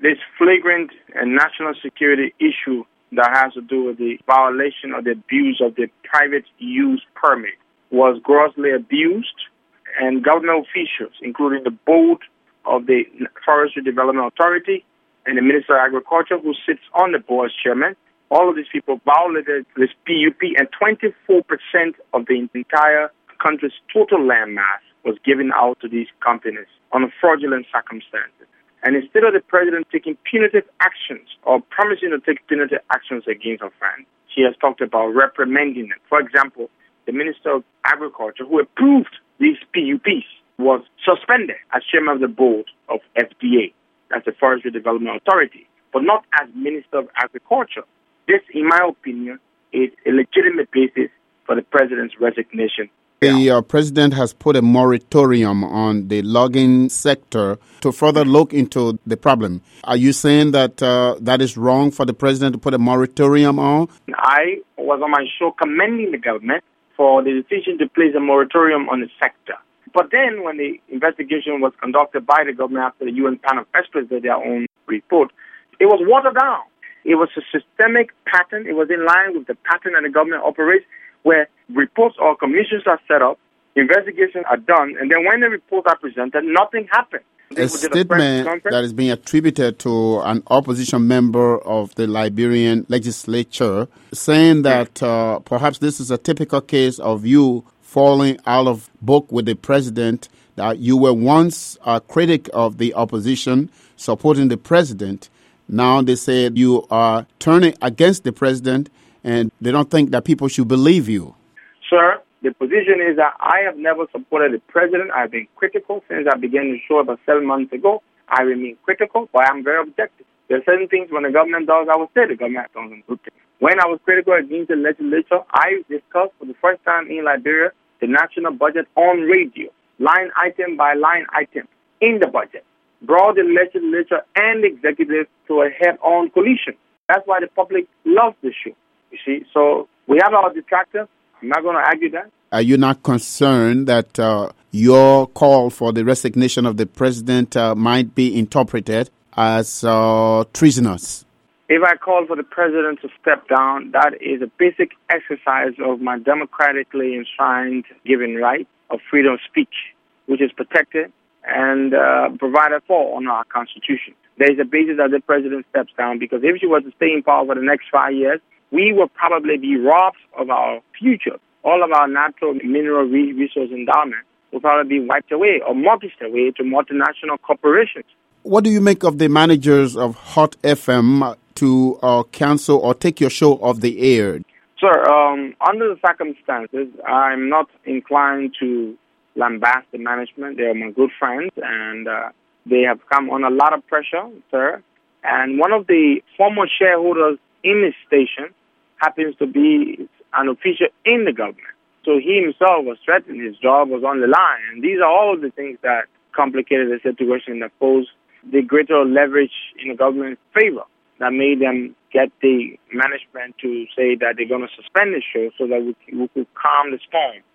this flagrant and national security issue that has to do with the violation or the abuse of the private use permit was grossly abused, and government officials, including the board of the Forestry Development Authority and the Minister of Agriculture, who sits on the board as chairman, all of these people violated this PUP, and 24% of the entire country's total land mass was given out to these companies on fraudulent circumstances. And instead of the president taking punitive actions or promising to take punitive actions against her friend, she has talked about reprimanding them. For example, the Minister of Agriculture, who approved these PUPs, was suspended as chairman of the board of FDA, that's the Forestry Development Authority, but not as Minister of Agriculture. This, in my opinion, is a legitimate basis for the president's resignation. The president has put a moratorium on the logging sector to further look into the problem. Are you saying that that is wrong for the president to put a moratorium on? I was on my show commending the government for the decision to place a moratorium on the sector. But then when the investigation was conducted by the government after the UN panel expressed their own report, it was watered down. It was a systemic pattern. It was in line with the pattern that the government operates, where reports or commissions are set up, investigations are done, and then when the reports are presented, nothing happens. A statement that is being attributed to an opposition member of the Liberian legislature saying that perhaps this is a typical case of you falling out of book with the president, that you were once a critic of the opposition, supporting the president. Now they say you are turning against the president, and they don't think that people should believe you. Sir, the position is that I have never supported the president. I've been critical since I began the show about 7 months ago. I remain critical, but I'm very objective. There are certain things when the government does, I will say the government has done some good things. When I was critical against the legislature, I discussed for the first time in Liberia the national budget on radio, line item by line item in the budget, brought the legislature and the executive to a head-on collision. That's why the public loves the show. You see, so we have our detractors. I'm not going to argue that. Are you not concerned that your call for the resignation of the president might be interpreted as treasonous? If I call for the president to step down, that is a basic exercise of my democratically enshrined given right of freedom of speech, which is protected and provided for under our Constitution. There is a basis that the president steps down, because if she was to stay in power for the next 5 years, we will probably be robbed of our future. All of our natural mineral resource endowment will probably be wiped away or mortgaged away to multinational corporations. What do you make of the managers of Hot FM to cancel or take your show off the air? Sir, under the circumstances, I'm not inclined to lambast the management. They are my good friends, and they have come on a lot of pressure, sir. And one of the former shareholders in this station happens to be an official in the government. So he himself was threatened. His job was on the line. And these are all the things that complicated the situation, that posed the greater leverage in the government's favor, that made them get the management to say that they're going to suspend the show so that we could calm the storm.